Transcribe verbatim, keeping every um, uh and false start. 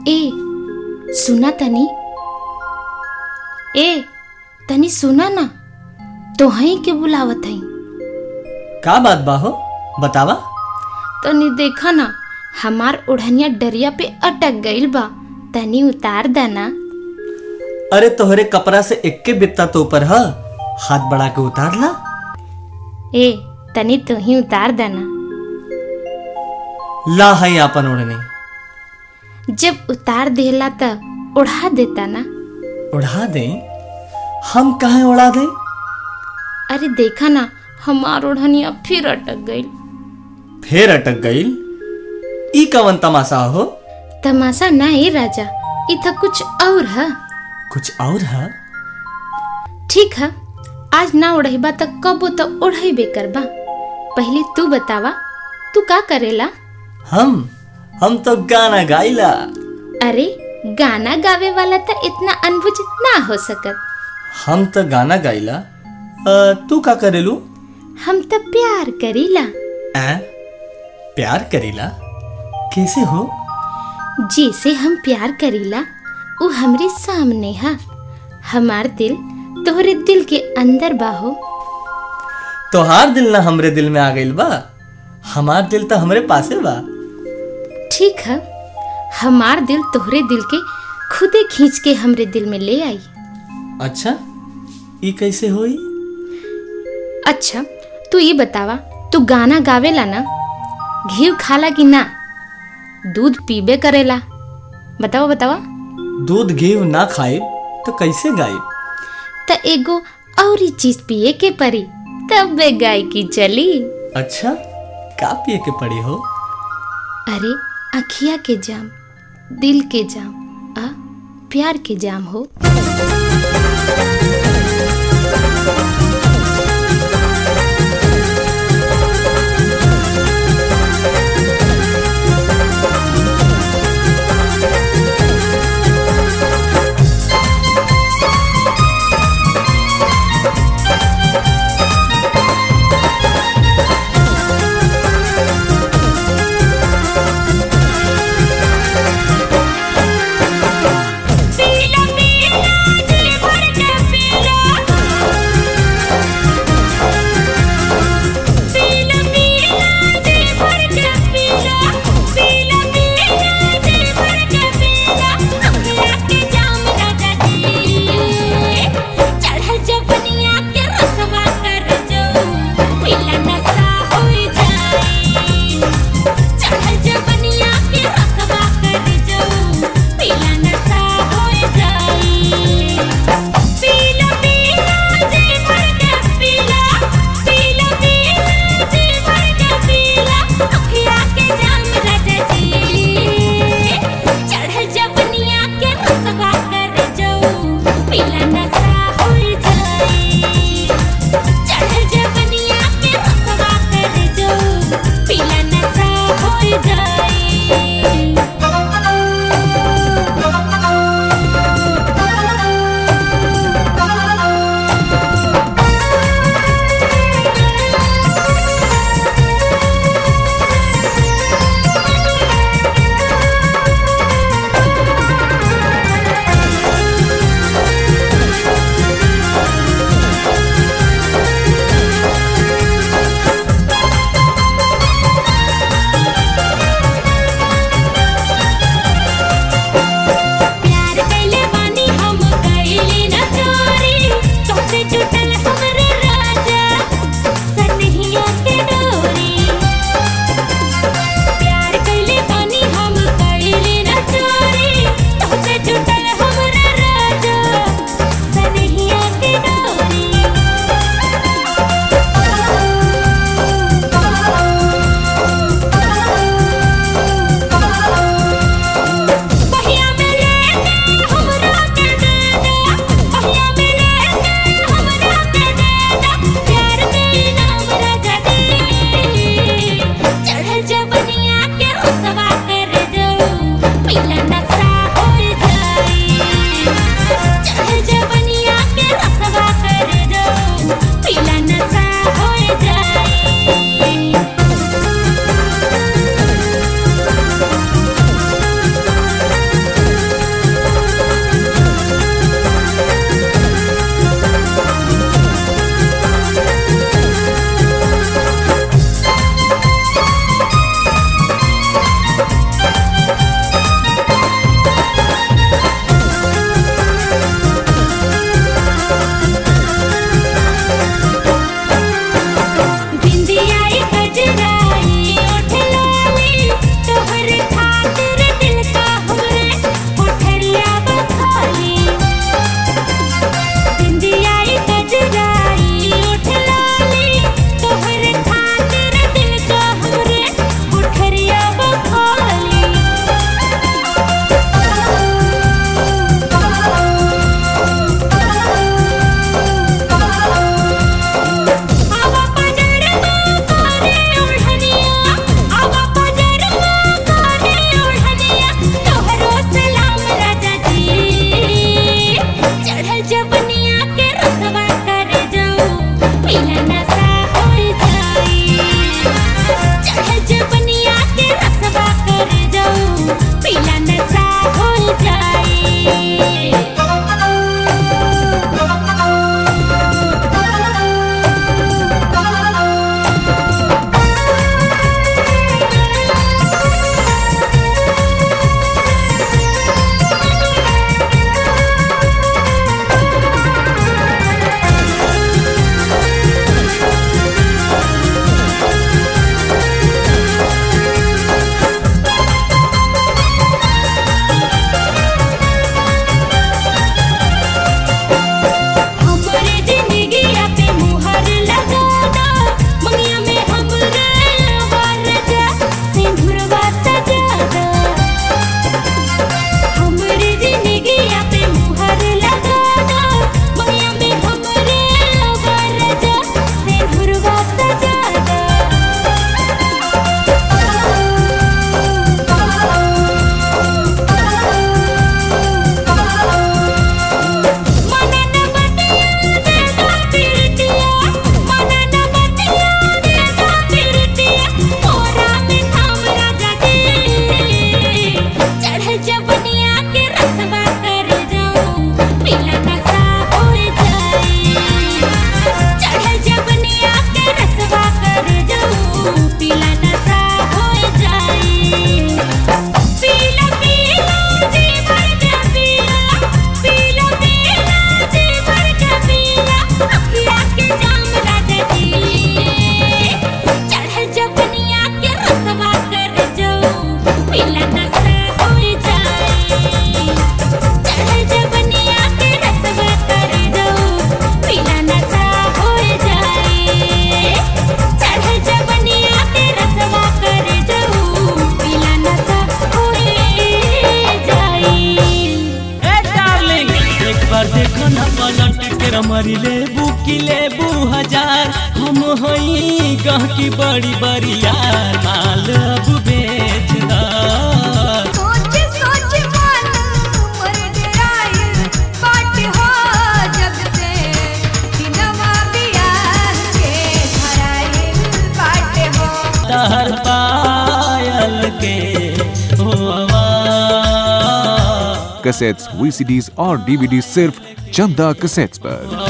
ए सुना तनी, ए तनी सुना ना, तोहही के बुलावत हई। का बात बा हो, बतावा। तनी देखा ना, हमार ओढ़निया डरिया पे अटक गइल बा, तनी उतार देना। अरे तोहरे कपड़ा से इक्के बित्ता तो ऊपर है, हाथ बढ़ा के उतार ला। ए तनी तू ही उतार देना। ला है आपन ओढ़नी। जब उतार देला त उड़ा देता ना। उड़ा दे? हम काहे उड़ा दे? अरे देखा ना, हमार ओढ़निया फिर अटक गइल। फिर अटक गइल? ई कवन तमाशा हो? तमाशा ना ए राजा, ई तो कुछ और है। कुछ और है? ठीक है, आज ना उड़ेबा त कबो तो उड़ेबे करबा। पहले तू बतावा, तू का करेला? हम हम तो गाना गाइला। अरे गाना गावे वाला तो इतना अनबुझ ना हो सकत। हम तो गाना गाइला, तू का करेलू? हम तो प्यार करीला। आ? प्यार करीला? कैसे हो? जैसे हम प्यार करीला वो हमरे सामने है। हमार दिल तोहरे दिल के अंदर बा हो। तोहार दिल ना हमरे दिल में आ गइल बा, हमार दिल तो हमरे पासे बा। ठीक है, हमार दिल तोहरे दिल के खुदे खींच के हमरे दिल में ले आई। अच्छा, ये कैसे होई? अच्छा तू ये बतावा, तू गाना गावेला ना? घी खाला कि ना? दूध पीबे करेला? बतावा बतावा। दूध घी ना खाए तो कैसे गाए? त एगो और चीज पिए के परी, तब वे गाय की चली। अच्छा, का पिए के पड़ी हो? अरे अखिया के जाम, दिल के जाम, आ प्यार के जाम हो। पीला पीला दिल भर के पीला। भरी लेबू की लेबू हजार, हम हई गहकी बड़ी बड़ी यार, माल अब बेच दा। सोच सोच मन मर डराइल बाट हो, जब से दिनवा बियाह के धराइल बाट हो। तहर पायल के हो आवाज, कैसेट्स, वीसीडीज और डीवीडी सिर्फ चंदा कैसेट्स पर।